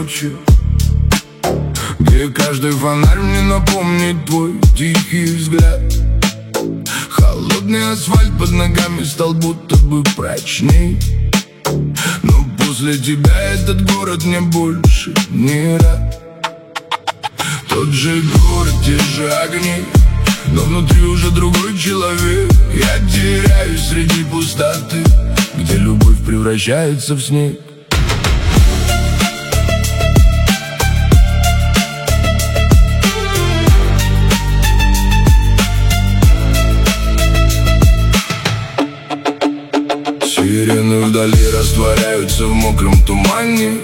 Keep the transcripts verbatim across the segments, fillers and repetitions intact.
ночи, где каждый фонарь мне напомнит твой тихий взгляд. Холодный асфальт под ногами стал будто бы прочней, но после тебя этот город мне больше не рад. Тот же город, те же огни, но внутри уже другой человек. Я теряюсь среди пустоты, где любовь превращается в снег. Сирены вдали растворяются в мокром тумане,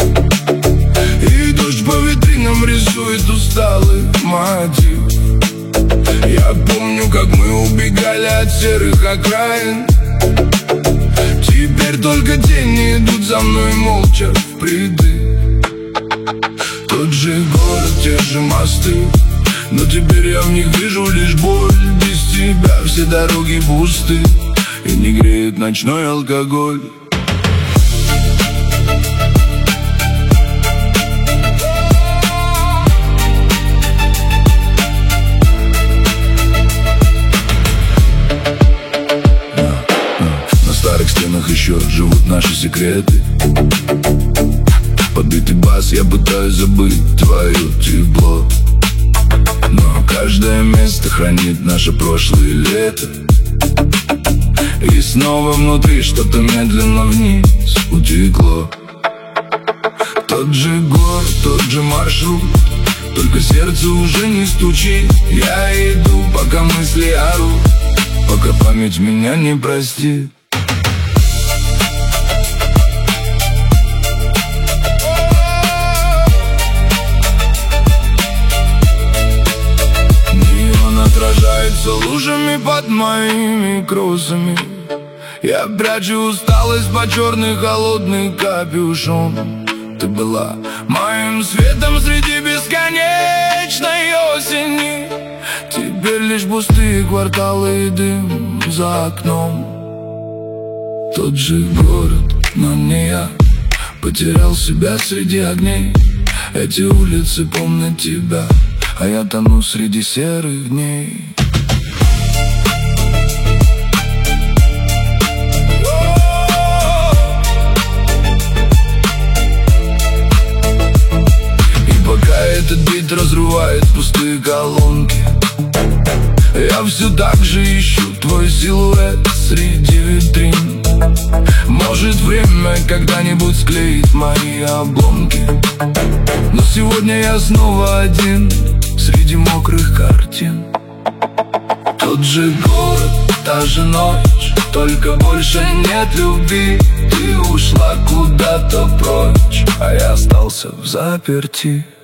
и дождь по витринам рисует усталый мотив. Я помню, как мы убегали от серых окраин. Теперь только тени идут за мной молча впритык. Тот же город, те же мосты, но теперь я в них вижу лишь боль. Без тебя все дороги пусты, и не греет ночной алкоголь. На старых стенах еще живут наши секреты. Подбитый бас, я пытаюсь забыть твое тепло, но каждое место хранит наше прошлое лето. И снова внутри что-то медленно вниз утекло. Тот же город, тот же маршрут, только сердце уже не стучит. Я иду, пока мысли орут, пока память меня не простит. Неон отражается лужами под моими кроссами. Я прячу усталость под черный холодный капюшон. Ты была моим светом среди бесконечной осени. Теперь лишь пустые кварталы и дым за окном. Тот же город, но не я, потерял себя среди огней. Эти улицы помнят тебя, а я тону среди серых дней. Этот бит разрывает пустые колонки. Я все так же ищу твой силуэт среди витрин. Может, время когда-нибудь склеит мои обломки, но сегодня я снова один среди мокрых картин. Тот же город, та же ночь, только больше нет любви. Ты ушла куда-то прочь, а я остался взаперти.